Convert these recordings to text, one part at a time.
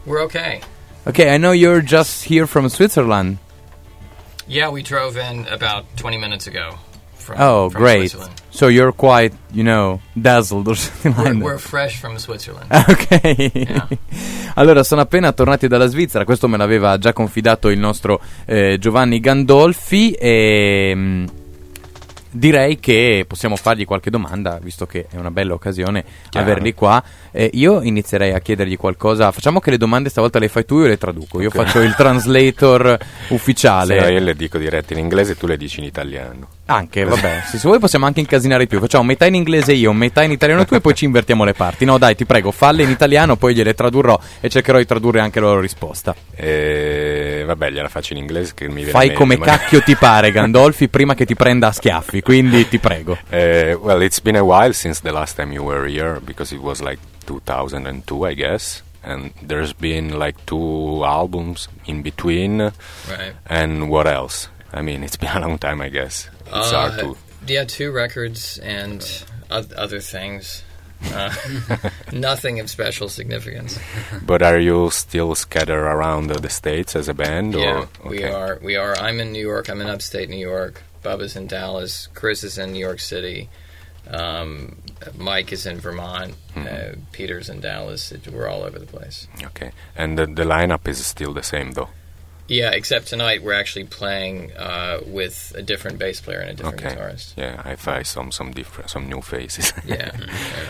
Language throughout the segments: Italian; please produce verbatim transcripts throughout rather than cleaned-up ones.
We're okay. Okay, I know you're just here from Switzerland. Yeah, we drove in about twenty minutes ago. From, oh, from great. Switzerland. So you're quite, you know, dazzled or something we're, like that. We're fresh from Switzerland. Ok. Yeah. Allora, sono appena tornati dalla Svizzera, questo me l'aveva già confidato il nostro eh, Giovanni Gandolfi e mh, direi che possiamo fargli qualche domanda, visto che è una bella occasione Chiaro. averli qua. Eh, io inizierei a chiedergli qualcosa. Facciamo che le domande stavolta le fai tu, io le traduco. Io Okay. faccio il translator ufficiale. Sì, io le dico dirette in inglese e tu le dici in italiano. Anche, vabbè, sì, se vuoi possiamo anche incasinare più. Facciamo metà in inglese io, metà in italiano tu e poi ci invertiamo le parti. No, dai, ti prego, falle in italiano, poi gliele tradurrò e cercherò di tradurre anche la loro risposta. E vabbè, gliela faccio in inglese che mi viene Fai meglio, come ma- cacchio ti pare, Gandolfi, prima che ti prenda a schiaffi, quindi ti prego. Uh, well, it's been a while since the last time you were here, because it was like two thousand two, I guess. And there's been like two albums in between. Right. And what else? I mean, it's been a long time, I guess. It's Uh, hard to... Yeah, two records and o- other things. Uh, nothing of special significance. But are you still scattered around the States as a band? Yeah, or? we Okay. are. We are. I'm in New York. I'm in upstate New York. Bubba's in Dallas. Chris is in New York City. Um, Mike is in Vermont. Mhm. Uh, Peter's in Dallas. It, we're all over the place. Okay. And the, the lineup is still the same, though? Yeah, except tonight we're actually playing uh, with a different bass player and a different Okay. guitarist. Yeah, I find some, some, different, some new faces. Yeah. yeah.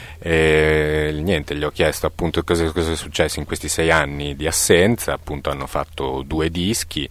E niente, gli ho chiesto appunto cosa, cosa è successo in questi sei anni di assenza. Appunto hanno fatto due dischi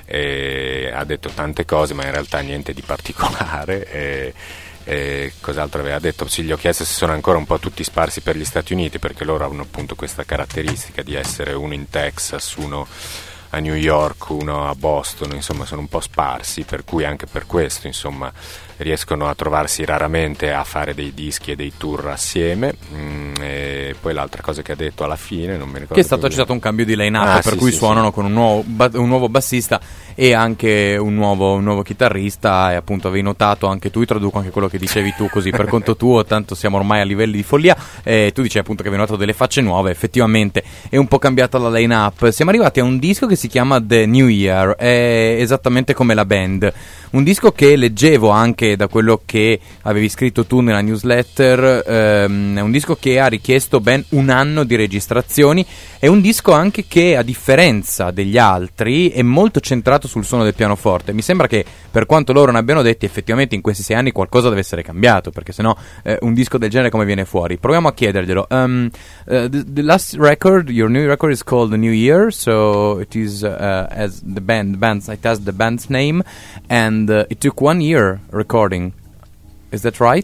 e ha detto tante cose, ma in realtà niente di particolare. E, e cos'altro aveva detto? Sì, gli ho chiesto se sono ancora un po' tutti sparsi per gli Stati Uniti, perché loro hanno appunto questa caratteristica di essere uno in Texas, uno a New York, uno a Boston, insomma sono un po' sparsi, per cui anche per questo insomma riescono a trovarsi raramente a fare dei dischi e dei tour assieme. Mm, e poi l'altra cosa che ha detto alla fine non mi ricordo Che è stato più. c'è stato un cambio di line-up, Ah, per sì, cui sì, suonano sì. con un nuovo, ba- un nuovo bassista e anche un nuovo, un nuovo chitarrista. E appunto avevi notato anche tu, traduco anche quello che dicevi tu così per conto tuo, tanto siamo ormai a livelli di follia. E tu dicevi appunto che avevi notato delle facce nuove, effettivamente è un po' cambiata la line-up. Siamo arrivati a un disco che si chiama The New Year, è esattamente come la band. Un disco che leggevo anche da quello che avevi scritto tu nella newsletter, ehm, è un disco che ha richiesto ben un anno di registrazioni, è un disco anche che a differenza degli altri è molto centrato sul suono del pianoforte. Mi sembra che per quanto loro ne abbiano detti effettivamente in questi sei anni qualcosa deve essere cambiato, perché sennò eh, un disco del genere come viene fuori? Proviamo a chiederglielo. Um, uh, the, the last record, your new record is called The New Year, so it is uh, as the band, the band's, it has the band's name, and uh, it took one year recording. Is that right?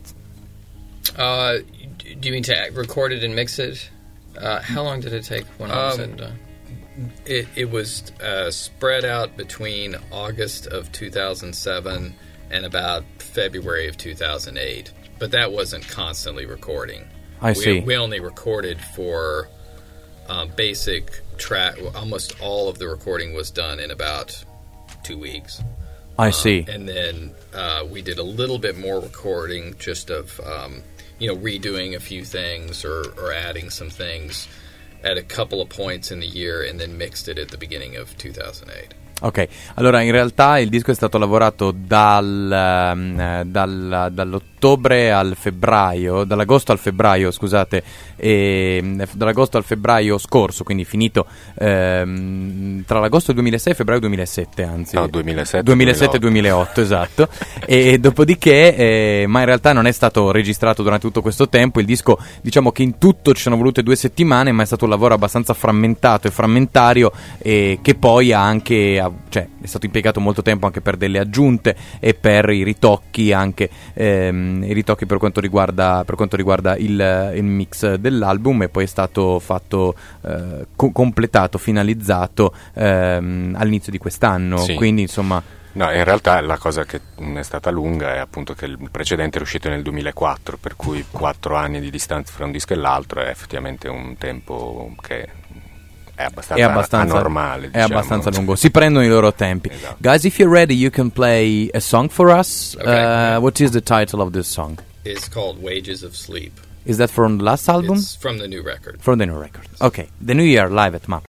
Uh, d- do you mean to record it and mix it? Uh, how long did it take when all was Um, said and done? It, it was uh, spread out between August of two thousand seven and about February of two thousand eight, but that wasn't constantly recording. I we, see. We only recorded for uh, basic track. Almost all of the recording was done in about two weeks. I Um, see. And then uh, we did a little bit more recording, just of um, you know redoing a few things or, or adding some things at a couple of points in the year, and then mixed it at the beginning of two thousand eight. Ok, allora in realtà il disco è stato lavorato dal, um, dal, dall'ottobre al febbraio, dall'agosto al febbraio, scusate, e, dall'agosto al febbraio scorso, quindi finito ehm, tra l'agosto duemilasei e il febbraio duemilasette, anzi. No, duemilasette duemilasette duemilaotto, esatto. E dopodiché, eh, ma in realtà non è stato registrato durante tutto questo tempo, il disco diciamo che in tutto ci sono volute due settimane, ma è stato un lavoro abbastanza frammentato e frammentario e che poi ha anche... cioè è stato impiegato molto tempo anche per delle aggiunte e per i ritocchi anche ehm, i ritocchi per quanto riguarda per quanto riguarda il, il mix dell'album, e poi è stato fatto eh, co- completato, finalizzato ehm, all'inizio di quest'anno, Sì. quindi insomma. No, in realtà la cosa che è stata lunga è appunto che il precedente è uscito nel duemilaquattro, per cui quattro anni di distanza fra un disco e l'altro è effettivamente un tempo che è abbastanza, È abbastanza anormale, È diciamo. abbastanza lungo. Si prendono i loro tempi. Esatto. Guys, if you're ready, you can play a song for us. Okay. Uh, what is the title of this song? It's called Wages of Sleep. Is that from the last album? It's from the new record. From the new record. Okay, The New Year live at M A P.